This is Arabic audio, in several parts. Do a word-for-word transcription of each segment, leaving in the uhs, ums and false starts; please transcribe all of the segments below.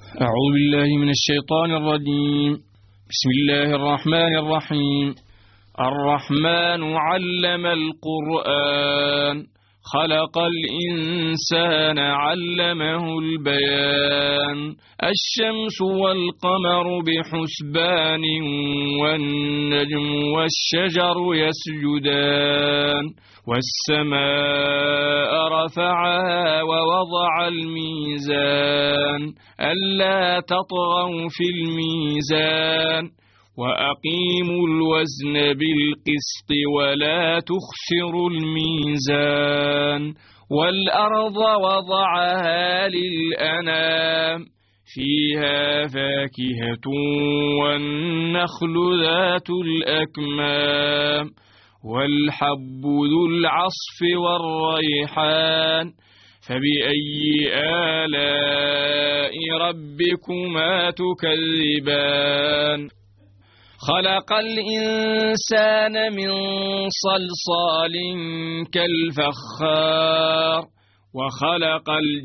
أعوذ بالله من الشيطان الرجيم. بسم الله الرحمن الرحيم. الرحمن علم القرآن خلق الإنسان علمه البيان الشمس والقمر بحسبان والنجم والشجر يسجدان والسماء رفعها ووضع الميزان ألا تطغوا في الميزان وأقيموا الوزن بالقسط ولا تخسروا الميزان والأرض وضعها للأنام فيها فاكهة والنخل ذات الأكمام والحب ذو العصف والريحان فبأي آلاء ربكما تكذبان خلق الإنسان من صلصال كالفخار وخلق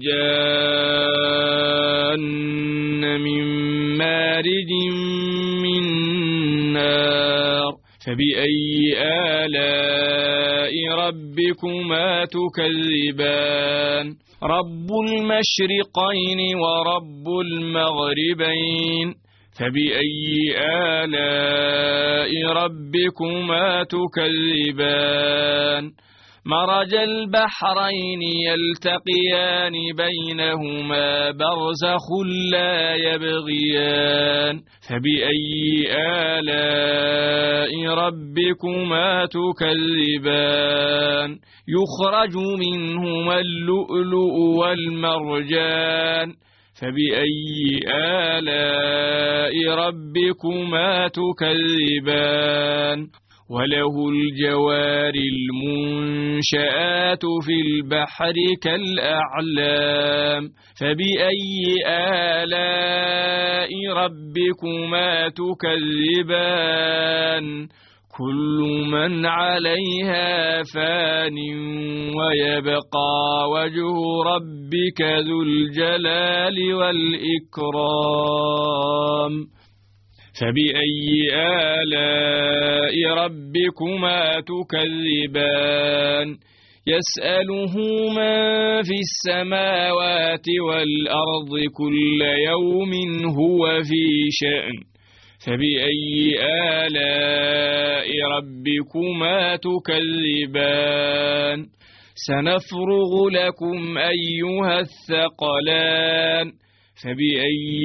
الجان من مارج من نار فبأي آلاء ربكما تكذبان رب المشرقين ورب المغربين فبأي آلاء ربكما تكذبان مرج البحرين يلتقيان بينهما برزخ لا يبغيان فبأي آلاء ربكما تكذبان يخرج منهما اللؤلؤ والمرجان فبأي آلاء ربكما تكذبان وله الجوار المنشآت في البحر كالأعلام فبأي آلاء ربكما تكذبان كل من عليها فان ويبقى وجه ربك ذو الجلال والإكرام فبأي آلاء ربكما تكذبان يسأله من في السماوات والأرض كل يوم هو في شأن فبأي آلاء ربكما تكذبان سنفرغ لكم أيها الثقلان فبأي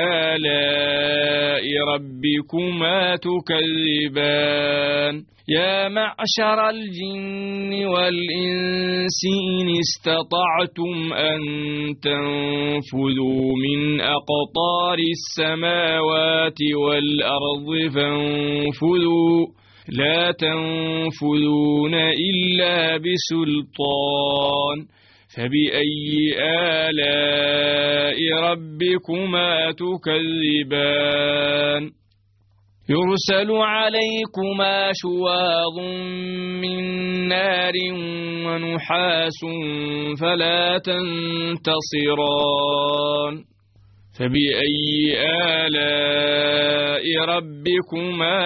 آلاء ربكما تكذبان يا معشر الجن والإنس إن استطعتم أن تنفذوا من أقطار السماوات والأرض فانفذوا لا تنفذون إلا بسلطان فبأي آلاء ربكما تكذبان يرسل عليكما شواظ من نار ونحاس فلا تنتصران فبأي آلاء ربكما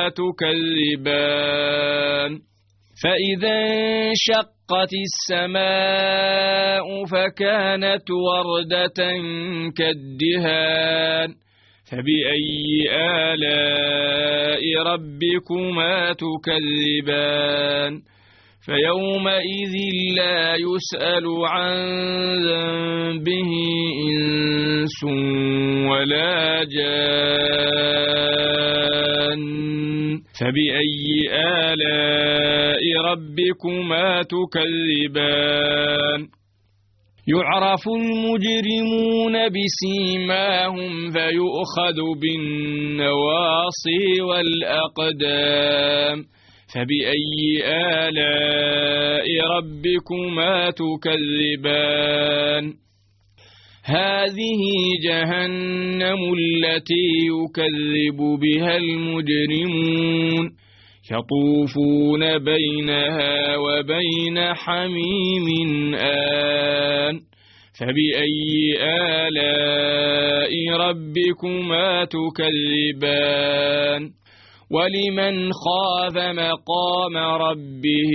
تكذبان فإذا انشقت السماء فكانت وردة كالدهان فبأي آلاء ربكما تكذبان فيومئذ لا يسأل عن ذنبه إنس ولا جان فبأي آلاء ربكما تكذبان يعرف المجرمون بسيماهم فيؤخذ بالنواصي والأقدام فبأي آلاء ربكما تكذبان هذه جهنم التي يكذب بها المجرمون يطوفون بينها وبين حميم آن فبأي آلاء ربكما تكذبان ولمن خاف مقام ربه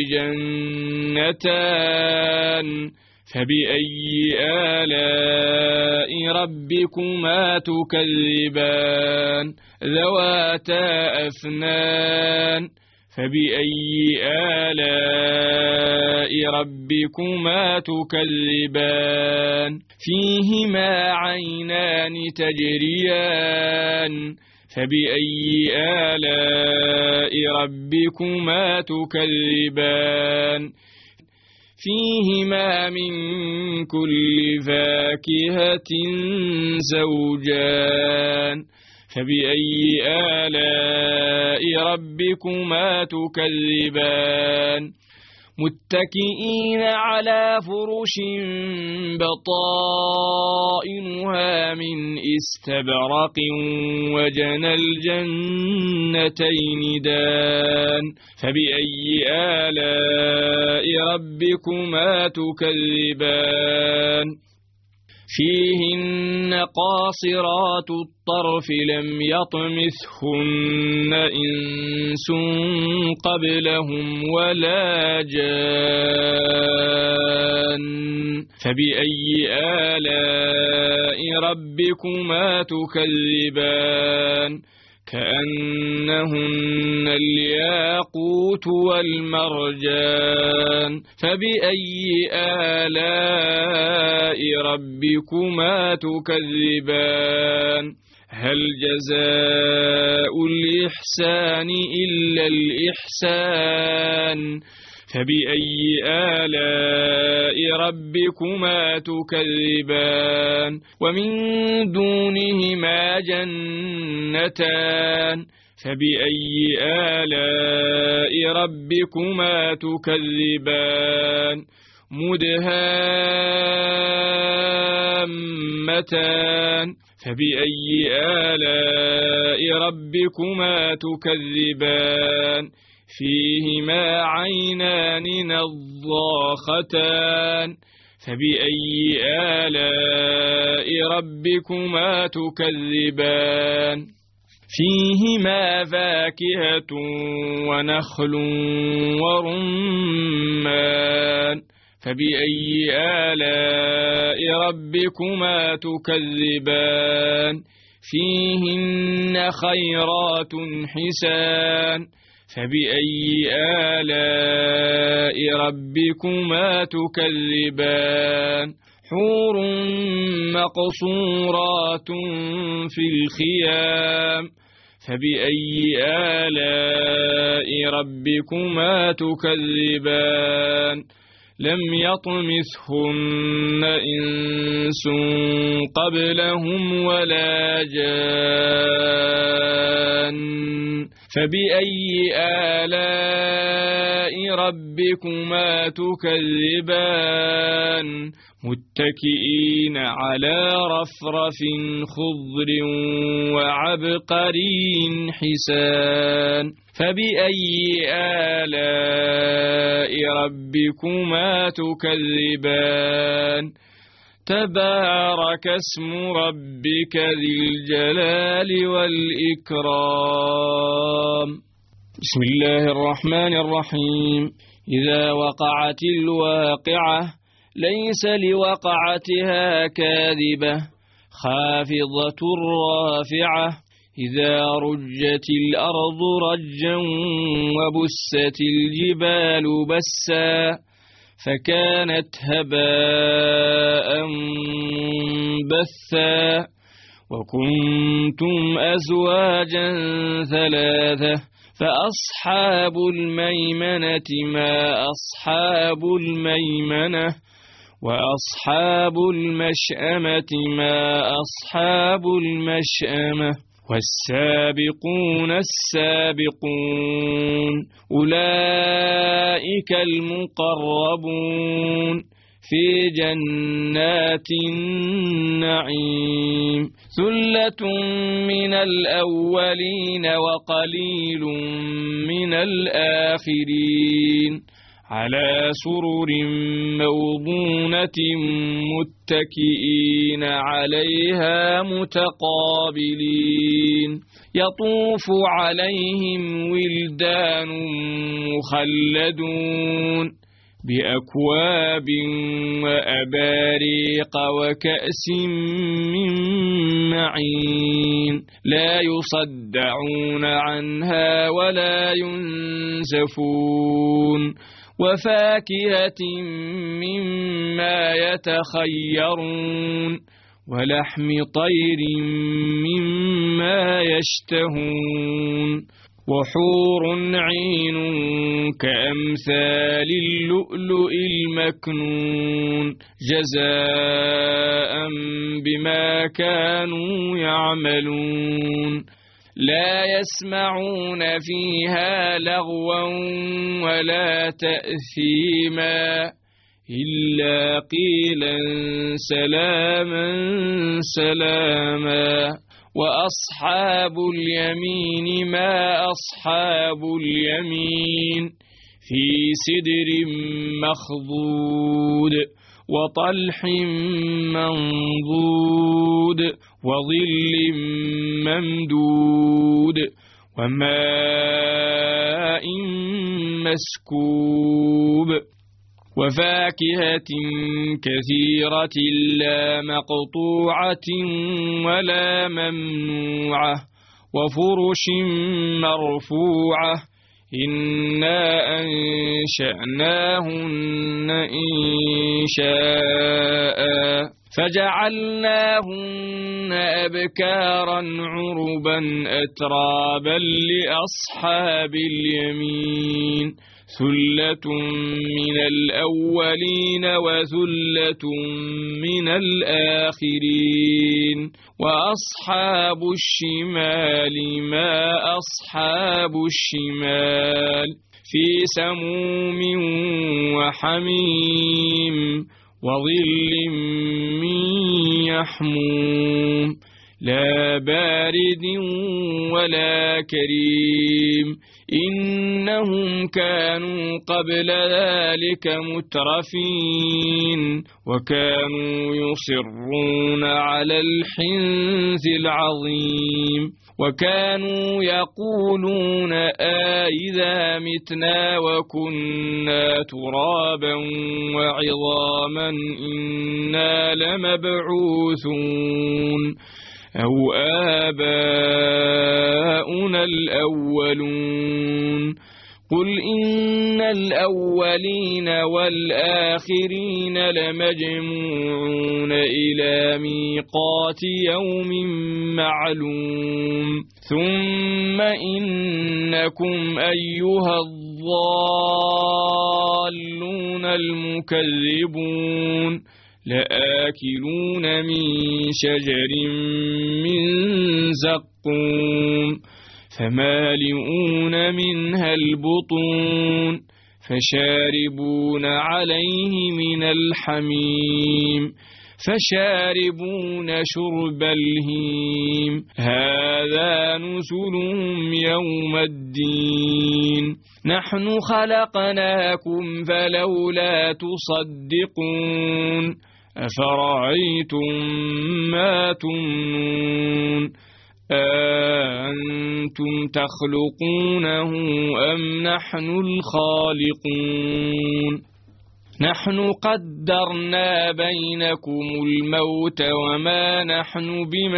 جنتان فبأي آلاء ربكما تكذبان ذواتا أفنان فبأي آلاء ربكما تكذبان فيهما عينان تجريان فبأي آلاء ربكما تكذبان فيهما من كل فاكهة زوجان فبأي آلاء ربكما تكذبان متكئين على فرش بطائنها من استبرق وجنى الجنتين دان فبأي آلاء ربكما تكذبان فيهن قاصرات الطرف لم يطمثهن إنس قبلهم ولا جان فبأي آلاء ربكما تكذبان كأنهن الياقوت والمرجان فبأي آلاء ربكما تكذبان هل جزاء الإحسان إلا الإحسان فبأي آلاء ربكما تكذبان ومن دونهما جنتان فبأي آلاء ربكما تكذبان مدهامتان فبأي آلاء ربكما تكذبان فيهما عينان نضاختان فبأي آلاء ربكما تكذبان فيهما فاكهة ونخل ورمان فبأي آلاء ربكما تكذبان فيهن خيرات حسان فبأي آلاء ربكما تكذبان حور مقصورات في الخيام فبأي آلاء ربكما تكذبان لم يطمثهن إنس قبلهم ولا جان فبأي آلاء ربكما تكذبان متكئين على رفرف خضر وعبقري حسان فبأي آلاء ربكما تكذبان تبارك اسم ربك ذي الجلال والإكرام بسم الله الرحمن الرحيم إذا وقعت الواقعة ليس لوقعتها كاذبة خافضة رافعة إذا رجت الأرض رجا وبست الجبال بسا فكانت هباء منبثا وكنتم أزواجا ثلاثة فأصحاب الميمنة ما أصحاب الميمنة وأصحاب المشأمة ما أصحاب المشأمة والسابقون السابقون أولئك المقربون في جنات النعيم ثلة من الأولين وقليل من الآخرين على سرر موضونة متكئين عليها متقابلين يطوف عليهم ولدان مخلدون بأكواب وأباريق وكأس من معين لا يصدعون عنها ولا ينزفون وفاكهة مما يتخيرون ولحم طير مما يشتهون وحور عين كأمثال اللؤلؤ المكنون جزاء بما كانوا يعملون لا يسمعون فيها لغوا ولا تأثيما إلا قيلا سلاما سلاما وأصحاب اليمين ما أصحاب اليمين في سدر مخضود وطلح منضود وظل ممدود وماء مسكوب وفاكهة كثيرة لا مقطوعة ولا ممنوعة وفرش مرفوعة إنا أنشأناهن إنشاء فجعلناهن أبكارا عربا أترابا لأصحاب اليمين ثلة من الأولين وثلة من الآخرين وأصحاب الشمال ما أصحاب الشمال في سموم وحميم وظل من يحموم لا بارد ولا كريم إنهم كانوا قبل ذلك مترفين وكانوا يصرون على الحنث العظيم وكانوا يقولون آئذا متنا وكنا ترابا وعظاما إنا لمبعوثون أو آباؤنا الأولون قل إن الأولين والآخرين لمجموعون إلى ميقات يوم معلوم ثم إنكم أيها الضالون المكذبون لآكلون من شجر من زقوم فمالئون منها البطون فشاربون عليه من الحميم فشاربون شرب الهيم هذا نزلهم يوم الدين نحن خلقناكم فلولا تصدقون أفرأيتم ما تمنون أأنتم تخلقونه أم نحن الخالقون نحن قدرنا بينكم الموت وما نحن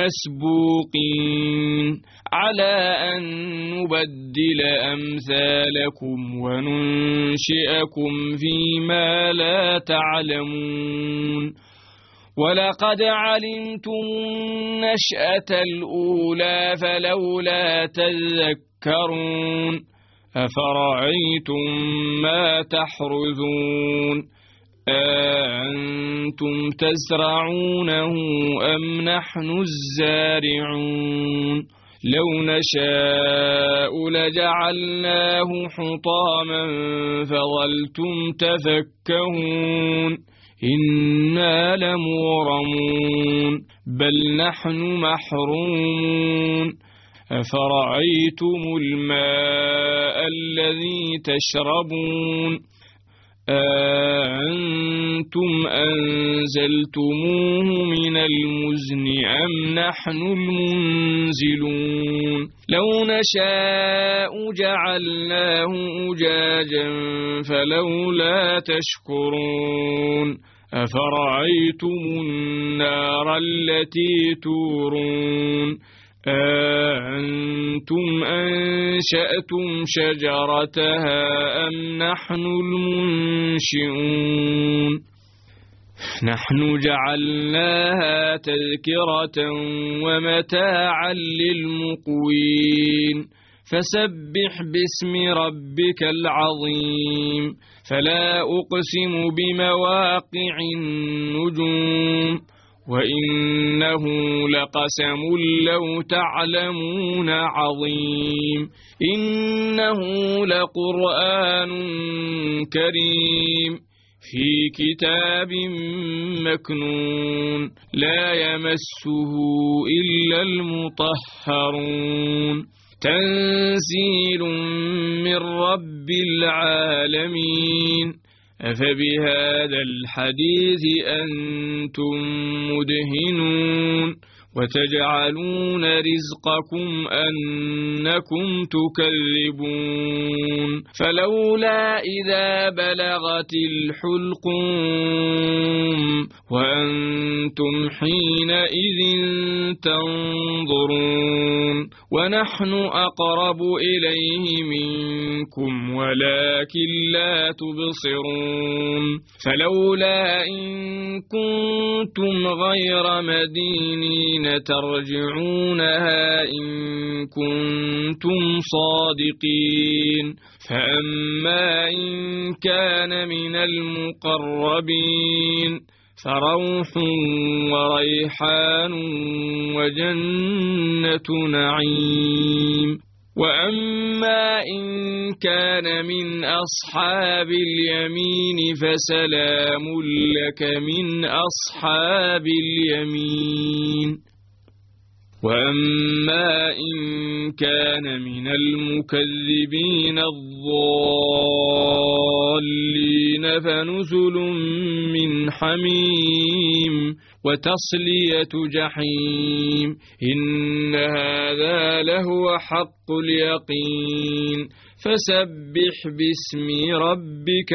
بمسبوقين على أن نبدل أمثالكم وننشئكم فيما لا تعلمون ولقد علمتم النشأة الأولى فلولا تذكرون أفرأيتم ما تحرثون أأنتم تزرعونه أم نحن الزارعون لو نشاء لجعلناه حطاما فظلتم تفكهون إنا لمغرمون بل نحن محرومون أفرأيتم الماء الذي تشربون أأنتم أنزلتموه من المزن أم نحن المنزلون لو نشاء جعلناه أجاجا فلولا تشكرون أفرأيتم النار التي تورون أأنتم أنشأتم شجرتها أم نحن المنشئون نحن جعلناها تذكرة ومتاعا للمقوين فسبح باسم ربك العظيم فلا أقسم بمواقع النجوم وإنه لقسم لو تعلمون عظيم إنه لقرآن كريم في كتاب مكنون لا يمسه إلا المطهرون تنزيل من رب العالمين أفبهذا الحديث أنتم مدهنون وتجعلون رزقكم أنكم تكذبون فلولا إذا بلغت الحلقوم وأنتم حينئذ تنظرون ونحن أقرب إليه منكم ولكن لا تبصرون فلولا إن كنتم غير مدينين ترجعونها إن كنتم صادقين فأما إن كان من المقربين فروح وريحان وجنة نعيم وأما إن كان من أصحاب اليمين فسلام لك من أصحاب اليمين وأما إن كان من المكذبين الضالين فنزل من حميم وتصلية جحيم إن هذا لهو حق اليقين فسبح باسم ربك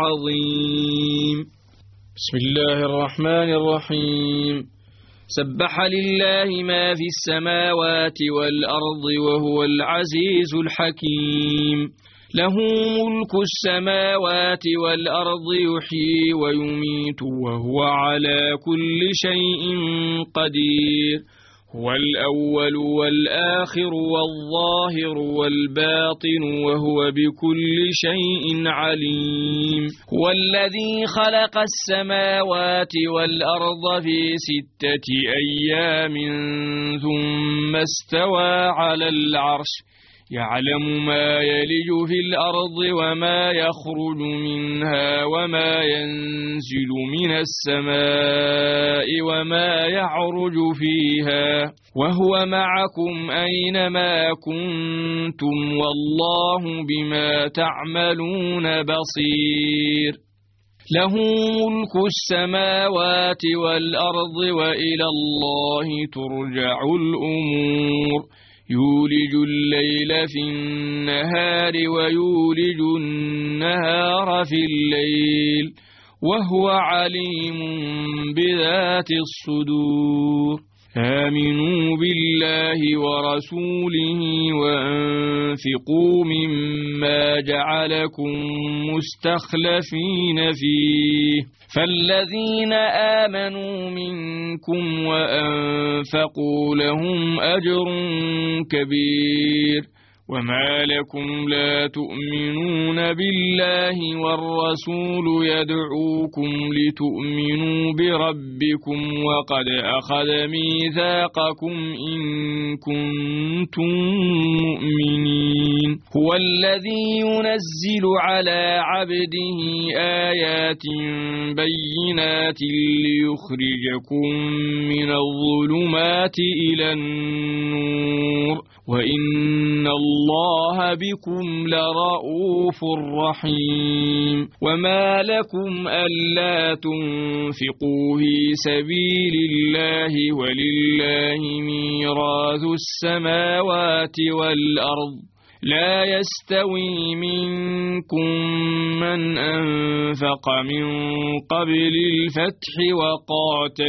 العظيم بسم الله الرحمن الرحيم سبح لله ما في السماوات والأرض وهو العزيز الحكيم له ملك السماوات والأرض يحيي ويميت وهو على كل شيء قدير هو الأول والآخر والظاهر والباطن وهو بكل شيء عليم هو الذي خلق السماوات والأرض في ستة أيام ثم استوى على العرش يعلم ما يلج في الأرض وما يخرج منها وما ينزل من السماء وما يعرج فيها وهو معكم أينما كنتم والله بما تعملون بصير له ملك السماوات والأرض وإلى الله ترجع الأمور يولج الليل في النهار ويولج النهار في الليل وهو عليم بذات الصدور آمنوا بالله ورسوله وأنفقوا مما جعلكم مستخلفين فيه فالذين آمنوا منكم وأنفقوا لهم أجر كبير وما لكم لا تؤمنون بالله والرسول يدعوكم لتؤمنوا بربكم وقد أخذ ميثاقكم إن كنتم مؤمنين هو الذي ينزل على عبده آيات بينات ليخرجكم من الظلمات إلى النور وإن الله الله بكم لرؤوف رحيم وما لكم ألا تنفقوا في سبيل الله ولله ميراث السماوات والأرض لا يستوي منكم من أنفق من قبل الفتح وقاتل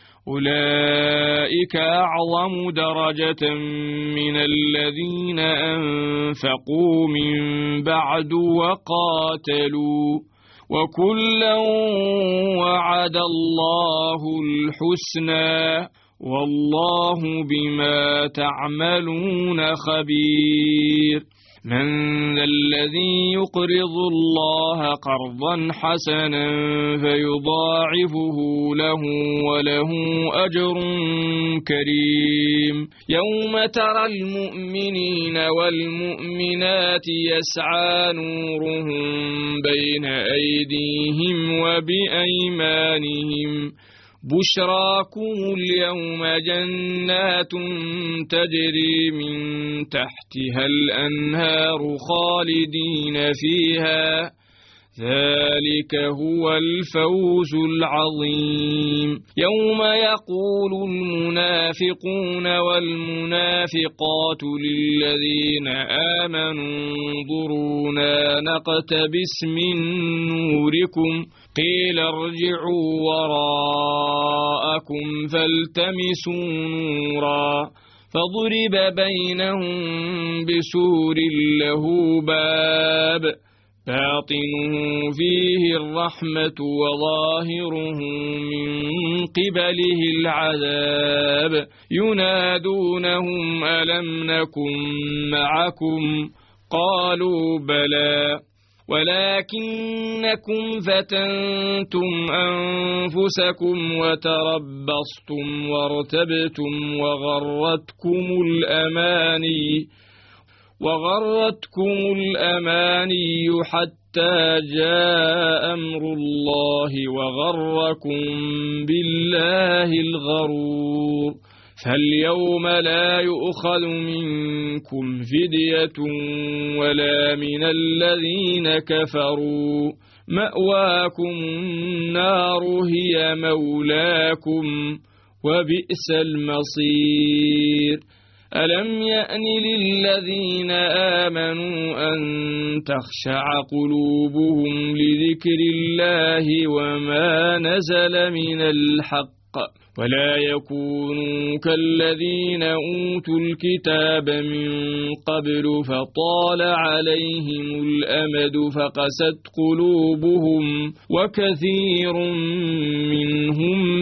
أولئك أعظم درجة من الذين أنفقوا من بعد وقاتلوا وكلا وعد الله الحسنى والله بما تعملون خبير من ذا الذي يقرض الله قرضا حسنا فيضاعفه له وله أجر كريم يوم ترى المؤمنين والمؤمنات يسعى نورهم بين أيديهم وبأيمانهم بشراكم اليوم جنات تجري من تحتها الأنهار خالدين فيها ذلك هو الفوز العظيم يوم يقول المنافقون والمنافقات للذين آمنوا انظرونا نقتبس من نوركم قيل ارجعوا وراءكم فالتمسوا نورا فضرب بينهم بسور له باب باطنه فيه الرحمة وظاهره من قبله العذاب ينادونهم ألم نكن معكم قالوا بلى ولكنكم فتنتم أنفسكم وتربصتم وارتبتم وغرتكم الأماني وغرتكم الأماني حتى جاء أمر الله وغركم بالله الغرور فاليوم لا يؤخذ منكم فدية ولا من الذين كفروا مأواكم النار هي مولاكم وبئس المصير ألم يأن للذين آمنوا أن تخشع قلوبهم لذكر الله وما نزل من الحق ولا يكونوا كالذين أوتوا الكتاب من قبل فطال عليهم الأمد فقست قلوبهم وكثير منهم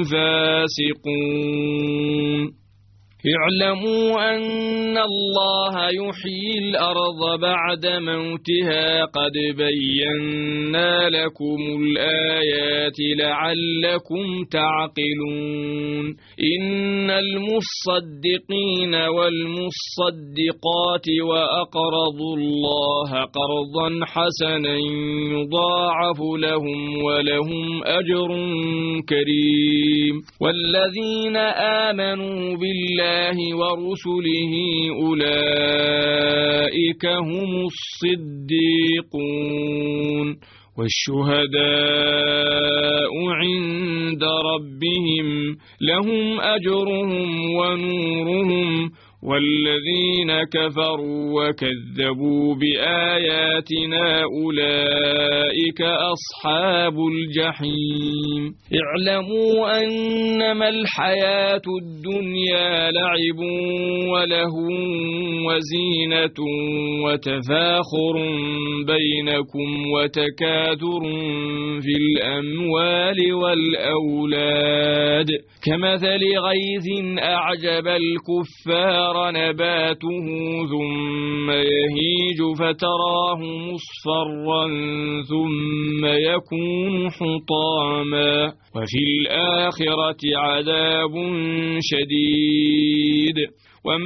فاسقون اعلموا أن الله يحيي الأرض بعد موتها قد بينا لكم الآيات لعلكم تعقلون إن المصدقين والمصدقات وأقرضوا الله قرضا حسنا يضاعف لهم ولهم أجر كريم والذين آمنوا بالله ورسله أولئك هم الصديقون والشهداء عند ربهم لهم أجرهم ونورهم والذين كفروا وكذبوا بآياتنا أولئك أصحاب الجحيم اعلموا أنما الحياة الدنيا لعب وله وزينة وتفاخر بينكم وتكاثر في الأموال والأولاد كمثل غيث أعجب الكفار نباته ثم يهيج فتراه مصفرا ثم يكون حطاما وفي الآخرة عذاب شديد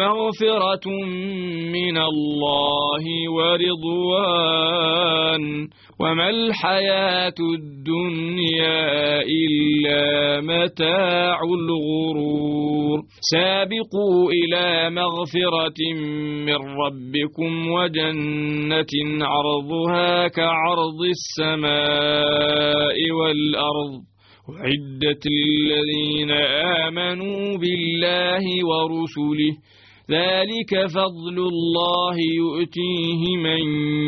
ومغفرة من الله ورضوان وما الحياة الدنيا إلا متاع الغرور سابقوا إلى مغفرة من ربكم وجنة عرضها كعرض السماء والأرض أعدت للذين آمنوا بالله ورسله ذلك فضل الله يؤتيه من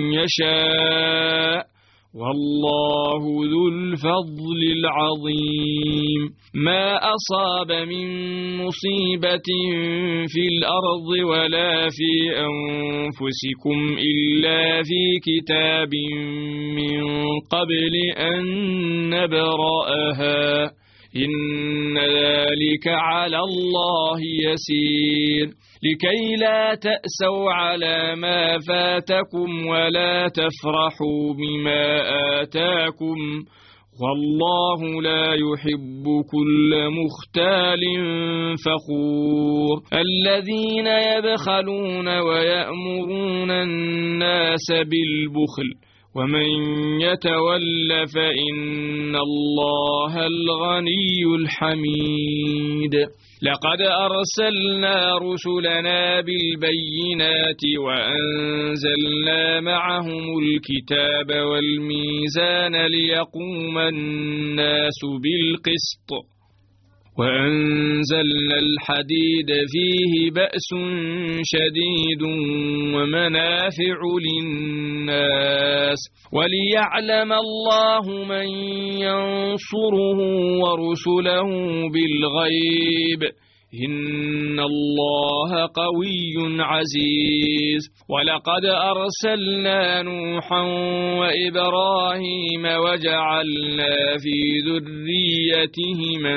يشاء والله ذو الفضل العظيم ما أصاب من مصيبة في الأرض ولا في أنفسكم إلا في كتاب من قبل أن نبرأها إن ذلك على الله يسير لكي لا تأسوا على ما فاتكم ولا تفرحوا بما آتاكم والله لا يحب كل مختال فخور الذين يبخلون ويأمرون الناس بالبخل ومن يتول فإن الله الغني الحميد لقد أرسلنا رسلنا بالبينات وأنزلنا معهم الكتاب والميزان ليقوم الناس بالقسط وأنزلنا الحديد فيه بأس شديد ومنافع للناس وليعلم الله من ينصره ورسله بالغيب إن الله قوي عزيز ولقد أرسلنا نوحا وإبراهيم وجعلنا في ذريتهما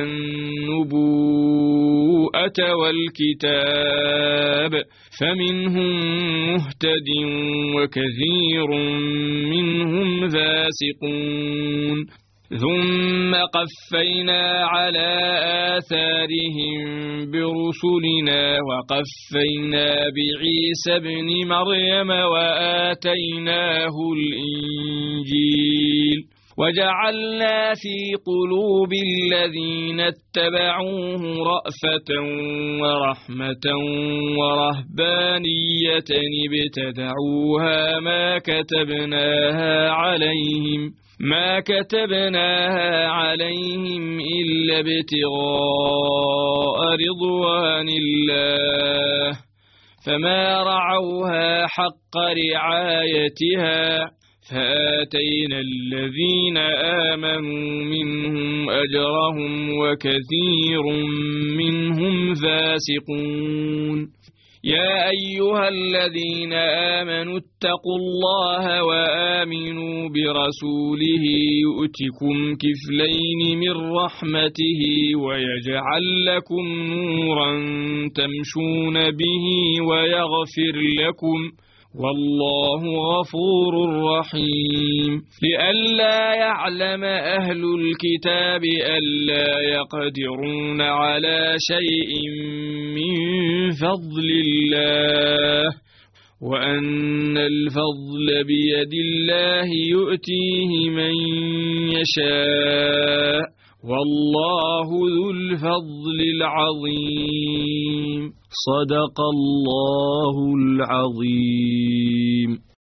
النبوءة والكتاب فمنهم مهتد وكثير منهم فاسقون ثم قفينا على آثارهم برسلنا وقفينا بعيسى ابن مريم وآتيناه الإنجيل وجعلنا في قلوب الذين اتبعوه رأفة ورحمة ورهبانية ابتدعوها ما كتبناها عليهم ما كتبناها عليهم إلا ابتغاء رضوان الله فما رعوها حق رعايتها فآتينا الذين آمنوا منهم أجرهم وكثير منهم فاسقون يا أيها الذين آمنوا اتقوا الله وآمنوا برسوله يؤتكم كفلين من رحمته ويجعل لكم نورا تمشون به ويغفر لكم والله غفور رحيم لئلا يعلم أهل الكتاب ألا يقدرون على شيء من فضل الله وأن الفضل بيد الله يؤتيه من يشاء والله ذو الفضل العظيم صدق الله العظيم.